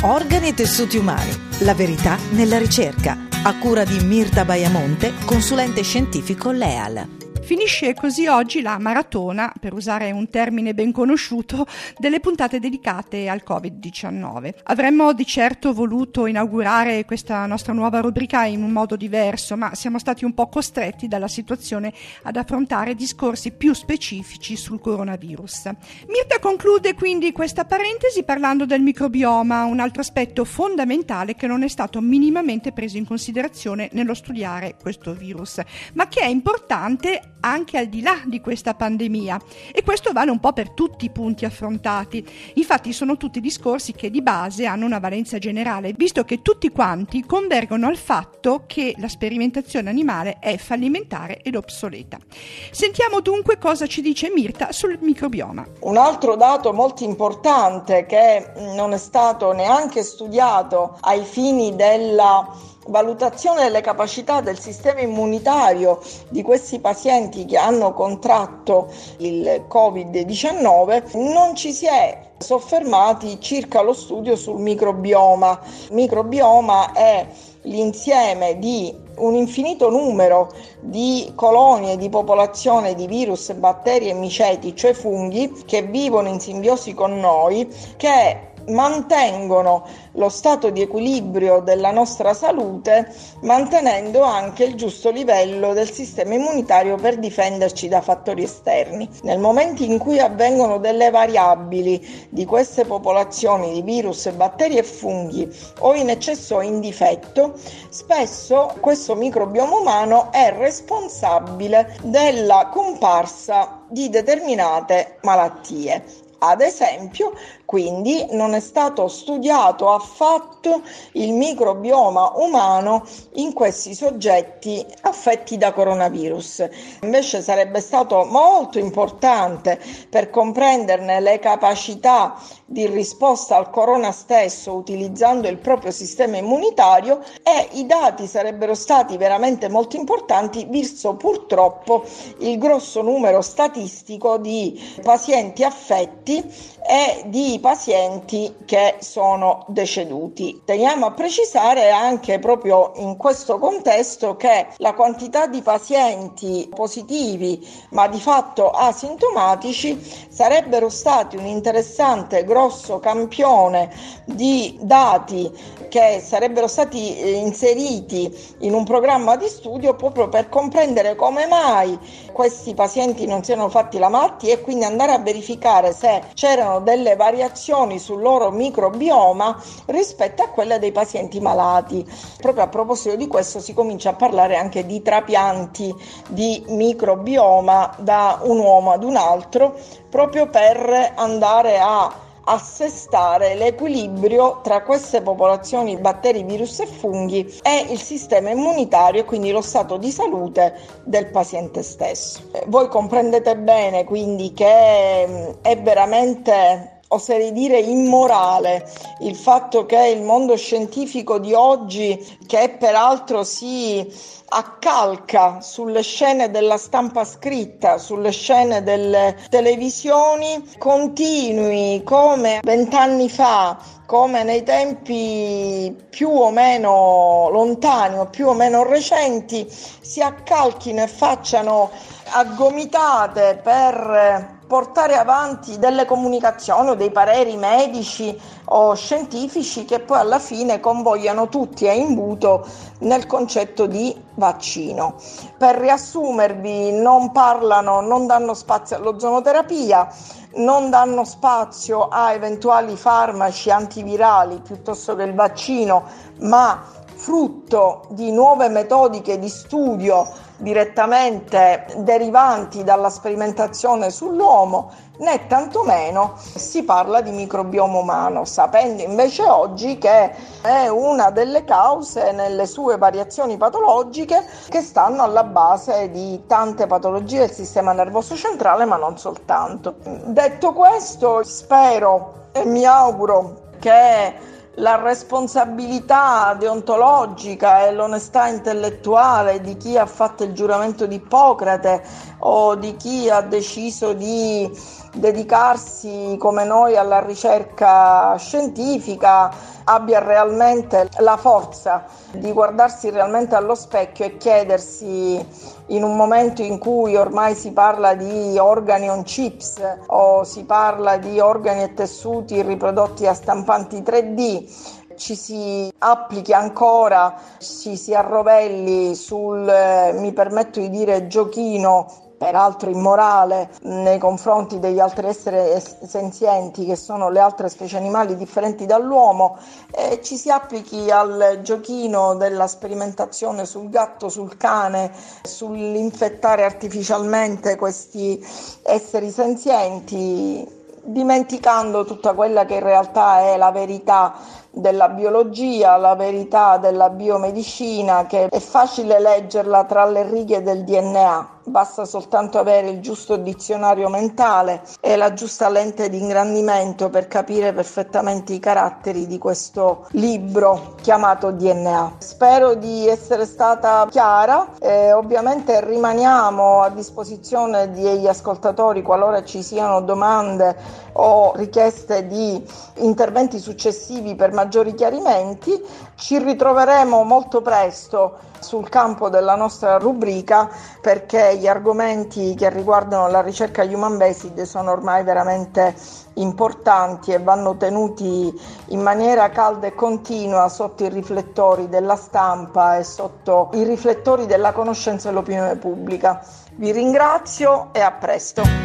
Organi e tessuti umani. La verità nella ricerca. A cura di Mirta Baiamonte, consulente scientifico LEAL. Finisce così oggi la maratona, per usare un termine ben conosciuto, delle puntate dedicate al Covid-19. Avremmo di certo voluto inaugurare questa nostra nuova rubrica in un modo diverso, ma siamo stati un po' costretti dalla situazione ad affrontare discorsi più specifici sul coronavirus. Mirta conclude quindi questa parentesi parlando del microbioma, un altro aspetto fondamentale che non è stato minimamente preso in considerazione nello studiare questo virus, ma che è importante anche al di là di questa pandemia, e questo vale un po' per tutti i punti affrontati. Infatti sono tutti discorsi che di base hanno una valenza generale, visto che tutti quanti convergono al fatto che la sperimentazione animale è fallimentare ed obsoleta. Sentiamo dunque cosa ci dice Mirta sul microbioma. Un altro dato molto importante che non è stato neanche studiato ai fini della valutazione delle capacità del sistema immunitario di questi pazienti che hanno contratto il Covid-19, non ci si è soffermati circa lo studio sul microbioma. Il microbioma è l'insieme di un infinito numero di colonie di popolazione di virus, batteri e miceti, cioè funghi, che vivono in simbiosi con noi, che mantengono lo stato di equilibrio della nostra salute, mantenendo anche il giusto livello del sistema immunitario per difenderci da fattori esterni. Nel momento in cui avvengono delle variabili di queste popolazioni di virus, batteri e funghi, o in eccesso o in difetto, spesso questo microbioma umano è responsabile della comparsa di determinate malattie. Ad esempio, quindi, non è stato studiato affatto il microbioma umano in questi soggetti affetti da coronavirus. Invece sarebbe stato molto importante per comprenderne le capacità di risposta al corona stesso utilizzando il proprio sistema immunitario, e i dati sarebbero stati veramente molto importanti visto purtroppo il grosso numero statistico di pazienti affetti e di pazienti che sono deceduti. Teniamo a precisare anche proprio in questo contesto che la quantità di pazienti positivi ma di fatto asintomatici sarebbero stati un interessante grosso campione di dati che sarebbero stati inseriti in un programma di studio proprio per comprendere come mai questi pazienti non siano fatti la malattia e quindi andare a verificare se c'erano delle variazioni sul loro microbioma rispetto a quelle dei pazienti malati. Proprio a proposito di questo si comincia a parlare anche di trapianti di microbioma da un uomo ad un altro, proprio per andare a assestare l'equilibrio tra queste popolazioni batteri, virus e funghi e il sistema immunitario e quindi lo stato di salute del paziente stesso. Voi comprendete bene quindi che è veramente, oserei dire, immorale il fatto che il mondo scientifico di oggi, che peraltro si accalca sulle scene della stampa scritta, sulle scene delle televisioni, continui come 20 anni fa, come nei tempi più o meno lontani o più o meno recenti, si accalchino e facciano a gomitate per portare avanti delle comunicazioni o dei pareri medici o scientifici che poi alla fine convogliano tutti a imbuto nel concetto di vaccino. Per riassumervi, non parlano, non danno spazio all'ozonoterapia, non danno spazio a eventuali farmaci antivirali piuttosto che il vaccino, ma frutto di nuove metodiche di studio direttamente derivanti dalla sperimentazione sull'uomo, né tantomeno si parla di microbioma umano, sapendo invece oggi che è una delle cause nelle sue variazioni patologiche che stanno alla base di tante patologie del sistema nervoso centrale, ma non soltanto. Detto questo, spero e mi auguro che la responsabilità deontologica e l'onestà intellettuale di chi ha fatto il giuramento di Ippocrate o di chi ha deciso di dedicarsi come noi alla ricerca scientifica abbia realmente la forza di guardarsi realmente allo specchio e chiedersi, in un momento in cui ormai si parla di organi on chips o si parla di organi e tessuti riprodotti a stampanti 3D, ci si applichi ancora, ci si arrovelli sul, mi permetto di dire, giochino, peraltro immorale, nei confronti degli altri esseri senzienti che sono le altre specie animali differenti dall'uomo, e ci si applichi al giochino della sperimentazione sul gatto, sul cane, sull'infettare artificialmente questi esseri senzienti, dimenticando tutta quella che in realtà è la verità della biologia, la verità della biomedicina, che è facile leggerla tra le righe del DNA. Basta soltanto avere il giusto dizionario mentale e la giusta lente di ingrandimento per capire perfettamente i caratteri di questo libro chiamato DNA. Spero di essere stata chiara, ovviamente rimaniamo a disposizione degli ascoltatori qualora ci siano domande o richieste di interventi successivi per maggiori chiarimenti. Ci ritroveremo molto presto sul campo della nostra rubrica, perché gli argomenti che riguardano la ricerca human based sono ormai veramente importanti e vanno tenuti in maniera calda e continua sotto i riflettori della stampa e sotto i riflettori della conoscenza dell'opinione pubblica. Vi ringrazio e a presto.